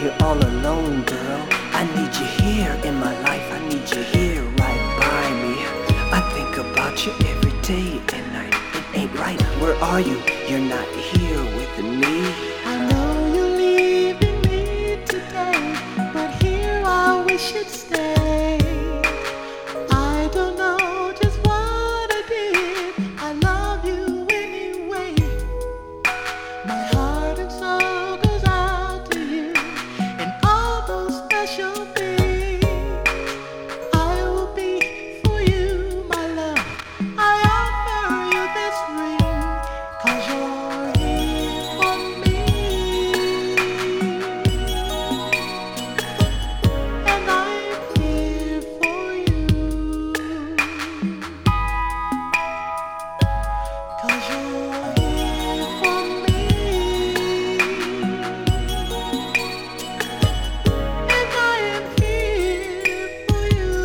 here all alone, girl. I need you here in my life. I need you here right by me. I think about you every day and night. It ain't right. Where are you? You're not here with me. I know you're leaving me today, but here I wish you'd stay. I don't know just what I did. I love you anyway. My heart and soul goes out to you and all those special things. I will be for you, my love. I offer you this ring, 'cause you're here for me. And I'm here for you, 'cause you're here for me. And I am here for you.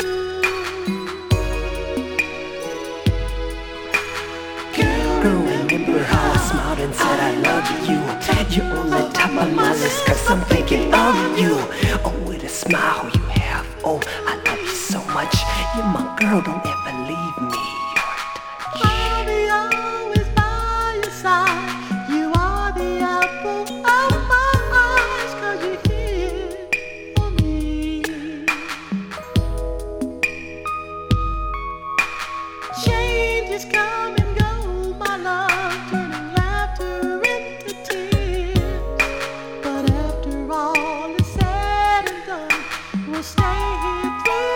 Girl, remember how I smiled and said I love you? You're on the top of my list, 'cause I'm thinking of you. Oh, with a smile you have. Oh, I love you so much. You're my girl, don't ever leave me. I'll be always by your side. You are the apple of my eyes, 'cause you're here for me. Changes come and go, my love, turning laughter into tears. But after all is said and done, we'll stay here through